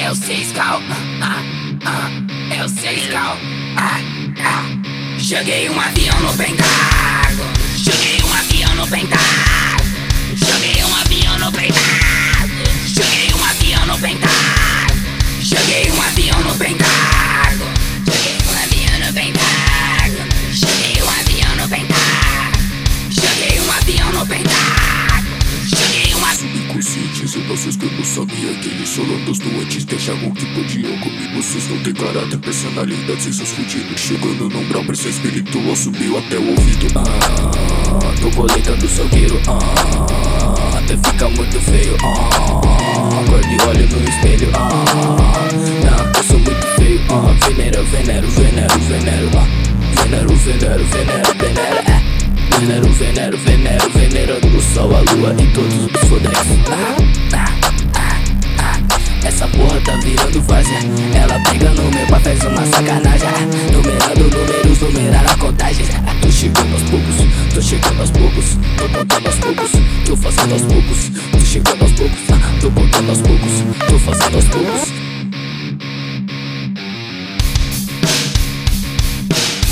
Eu sei scal, eu sei scal. Joguei um avião no Pentágono. Joguei um avião no Pentágono. Joguei um avião no Pentágono. Joguei um avião no Pentágono. Joguei um avião no Pentágono. Joguei um avião no Pentágono. Joguei um avião no Pentágono. Joguei um avião no Pentágono. Joguei uma... Subconscientes e nossos que eu não sabia. Aqueles solandos doentes que achavam que podiam comigo. Vocês não têm caráter, personalidade, seus fudidos. Chegando num grau, pressão espiritual subiu até o ouvido. Tô coletando soqueiro, até fica muito feio. Acorde e olho no espelho, não, eu sou muito feio. Venero, venero, venero, venero, venero, venero, venero, venero, venero, venero, venero, venerando o sol, a lua e todos os fodex. Essa porra tá virando várzea. Ela pega no meu pé, faz uma sacanagem. Numerando números, numerar a contagem. Tô chegando aos poucos, tô chegando aos poucos. Tô contando aos poucos, tô fazendo aos poucos. Tô chegando aos poucos, tô contando aos poucos. Tô fazendo aos poucos.